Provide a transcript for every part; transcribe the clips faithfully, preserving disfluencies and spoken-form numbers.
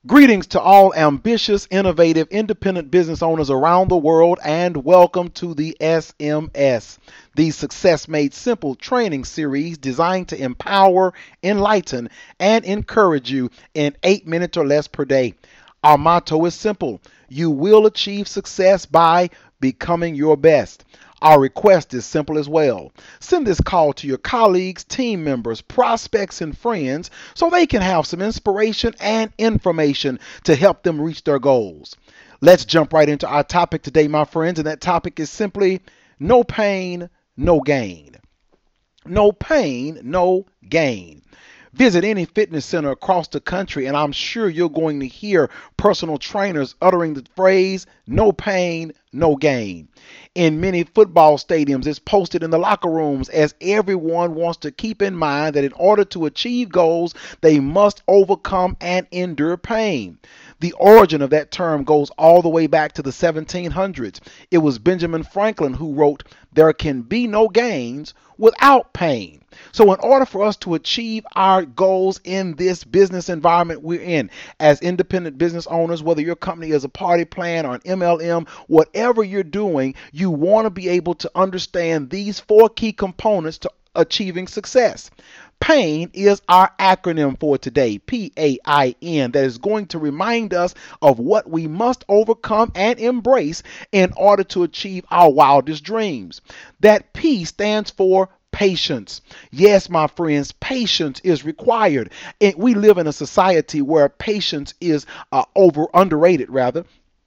Greetings to all ambitious, innovative, independent business owners around the world, and welcome to the S M S, the Success Made Simple training series designed to empower, enlighten, and encourage you in eight minutes or less per day. Our motto is simple: you will achieve success by becoming your best. Our request is simple as well. Send this call to your colleagues, team members, prospects, and friends so they can have some inspiration and information to help them reach their goals. Let's jump right into our topic today, my friends, and that topic is simply no pain, no gain. No pain, no gain. Visit any fitness center across the country, and I'm sure you're going to hear personal trainers uttering the phrase, no pain, no gain. In many football stadiums, it's posted in the locker rooms as everyone wants to keep in mind that in order to achieve goals, they must overcome and endure pain. The origin of that term goes all the way back to the seventeen hundreds. It was Benjamin Franklin who wrote, "There can be no gains without pain." So in order for us to achieve our goals in this business environment we're in, as independent business owners, whether your company is a party plan or an M L M, whatever you're doing, you want to be able to understand these four key components to achieving success. PAIN is our acronym for today, P A I N, that is going to remind us of what we must overcome and embrace in order to achieve our wildest dreams. That P stands for patience. Yes, my friends, patience is required. And we live in a society where patience is uh, over underrated rather.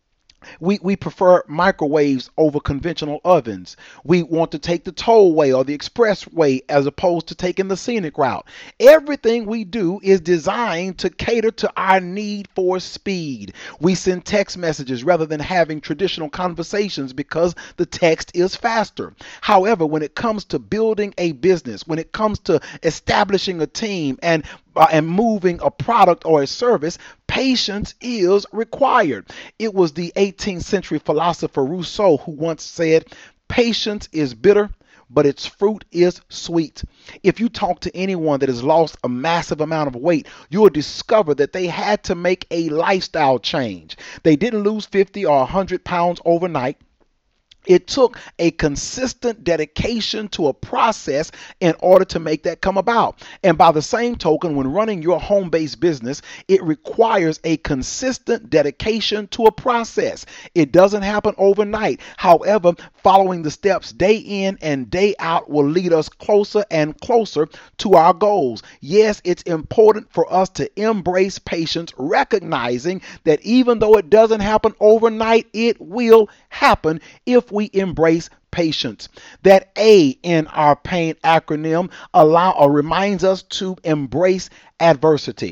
We, we prefer microwaves over conventional ovens. We want to take the tollway or the expressway as opposed to taking the scenic route. Everything we do is designed to cater to our need for speed. We send text messages rather than having traditional conversations because the text is faster. However, when it comes to building a business, when it comes to establishing a team and uh, and moving a product or a service, patience is required. It was the eighteenth century philosopher Rousseau who once said, "Patience is bitter, but its fruit is sweet." If you talk to anyone that has lost a massive amount of weight, you'll discover that they had to make a lifestyle change. They didn't lose fifty or one hundred pounds overnight. It took a consistent dedication to a process in order to make that come about. And by the same token, when running your home-based business, it requires a consistent dedication to a process. It doesn't happen overnight. However, following the steps day in and day out will lead us closer and closer to our goals. Yes, it's important for us to embrace patience, recognizing that even though it doesn't happen overnight, it will happen if we embrace patience. That A in our PAIN acronym allow or reminds us to embrace adversity.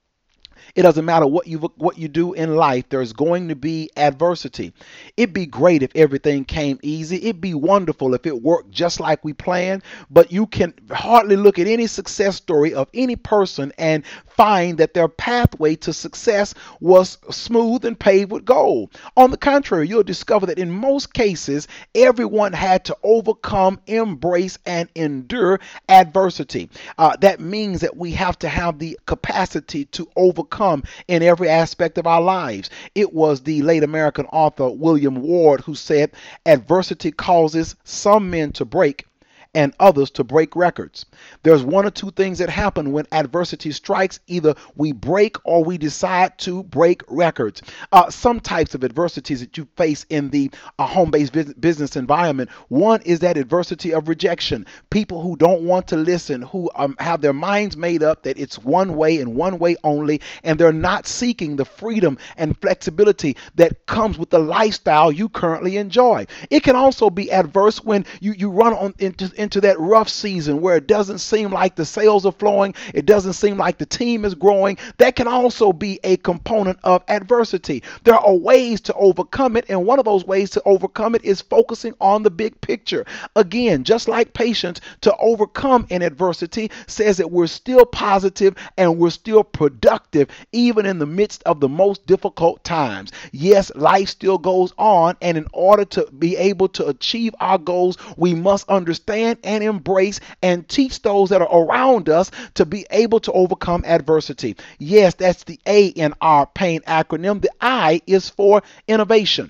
It doesn't matter what you what you do in life, there's going to be adversity. It'd be great if everything came easy. It'd be wonderful if it worked just like we planned, but you can hardly look at any success story of any person and find that their pathway to success was smooth and paved with gold. On the contrary, you'll discover that in most cases, everyone had to overcome, embrace, and endure adversity. Uh, that means that we have to have the capacity to overcome in every aspect of our lives. It was the late American author William Ward who said, "Adversity causes some men to break and others to break records." There's one or two things that happen when adversity strikes. Either we break or we decide to break records. Uh, some types of adversities that you face in the uh, home-based business environment. One is that adversity of rejection. People who don't want to listen, who um, have their minds made up that it's one way and one way only, and they're not seeking the freedom and flexibility that comes with the lifestyle you currently enjoy. It can also be adverse when you, you run on into, into into that rough season where it doesn't seem like the sales are flowing, it doesn't seem like the team is growing. That can also be a component of adversity. There are ways to overcome it, and one of those ways to overcome it is focusing on the big picture. Again, just like patience, to overcome an adversity says that we're still positive and we're still productive even in the midst of the most difficult times. Yes, life still goes on, and in order to be able to achieve our goals, we must understand implement and embrace and teach those that are around us to be able to overcome adversity. Yes, that's the A in our PAIN acronym. The I is for innovation.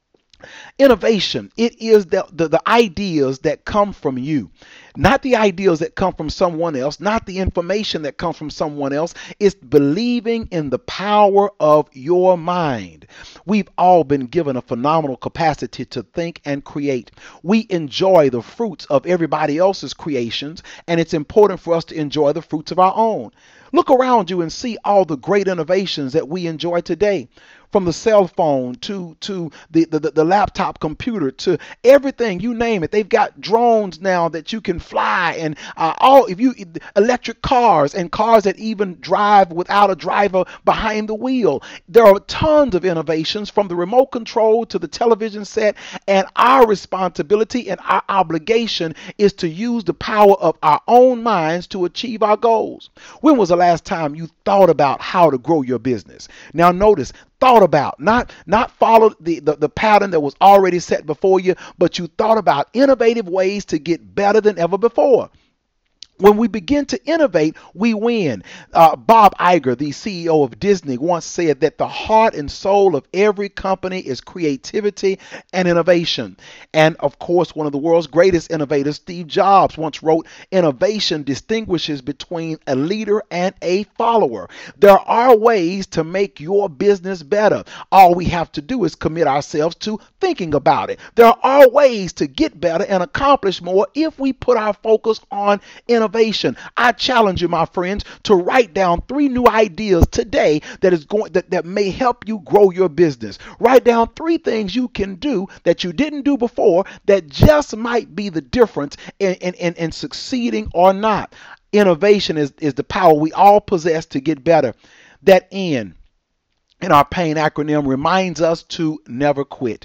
Innovation, it is the, the, the ideas that come from you, not the ideas that come from someone else, not the information that comes from someone else. It's believing in the power of your mind. We've all been given a phenomenal capacity to think and create. We enjoy the fruits of everybody else's creations, and it's important for us to enjoy the fruits of our own. Look around you and see all the great innovations that we enjoy today. From the cell phone to to the, the, the laptop computer to everything, you name it. They've got drones now that you can fly, and uh, all if you electric cars and cars that even drive without a driver behind the wheel. There are tons of innovations from the remote control to the television set, and our responsibility and our obligation is to use the power of our own minds to achieve our goals. When was the last time you thought about how to grow your business? Now notice, thought about, not not followed the, the, the pattern that was already set before you, but you thought about innovative ways to get better than ever before. When we begin to innovate, we win. Uh, Bob Iger, the C E O of Disney, once said that the heart and soul of every company is creativity and innovation. And of course, one of the world's greatest innovators, Steve Jobs, once wrote, "Innovation distinguishes between a leader and a follower." There are ways to make your business better. All we have to do is commit ourselves to thinking about it. There are ways to get better and accomplish more if we put our focus on innovation. Innovation. I challenge you, my friends, to write down three new ideas today that is going that, that may help you grow your business. Write down three things you can do that you didn't do before that just might be the difference in, in, in, in succeeding or not. Innovation is, is the power we all possess to get better. That N in our PAIN acronym reminds us to never quit.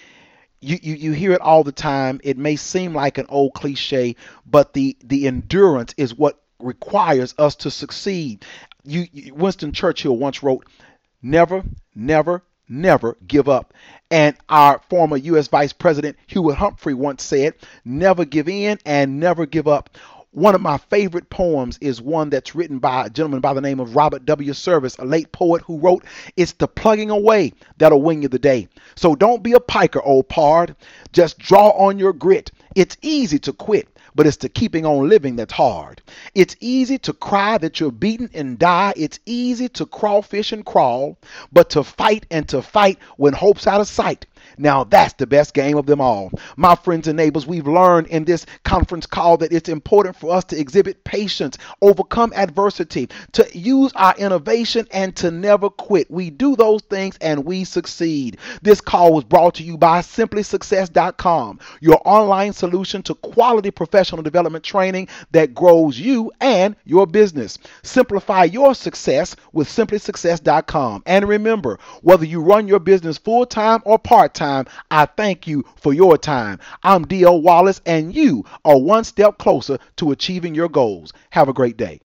You, you, you hear it all the time. It may seem like an old cliche, but the, the endurance is what requires us to succeed. You, you, Winston Churchill once wrote, "Never, never, never give up." And our former U S Vice President Hubert Humphrey once said, "Never give in and never give up." One of my favorite poems is one that's written by a gentleman by the name of Robert W. Service, a late poet, who wrote, "It's the plugging away that'll win you the day. So don't be a piker, old pard. Just draw on your grit. It's easy to quit, but it's the keeping on living that's hard. It's easy to cry that you're beaten and die. It's easy to crawfish and crawl, but to fight and to fight when hope's out of sight. Now that's the best game of them all." My friends and neighbors, we've learned in this conference call that it's important for us to exhibit patience, overcome adversity, to use our innovation, and to never quit. We do those things and we succeed. This call was brought to you by simply success dot com, your online solution to quality professional development training that grows you and your business. Simplify your success with simply success dot com. And remember, whether you run your business full-time or part-time, I thank you for your time. I'm D L Wallace, and you are one step closer to achieving your goals. Have a great day.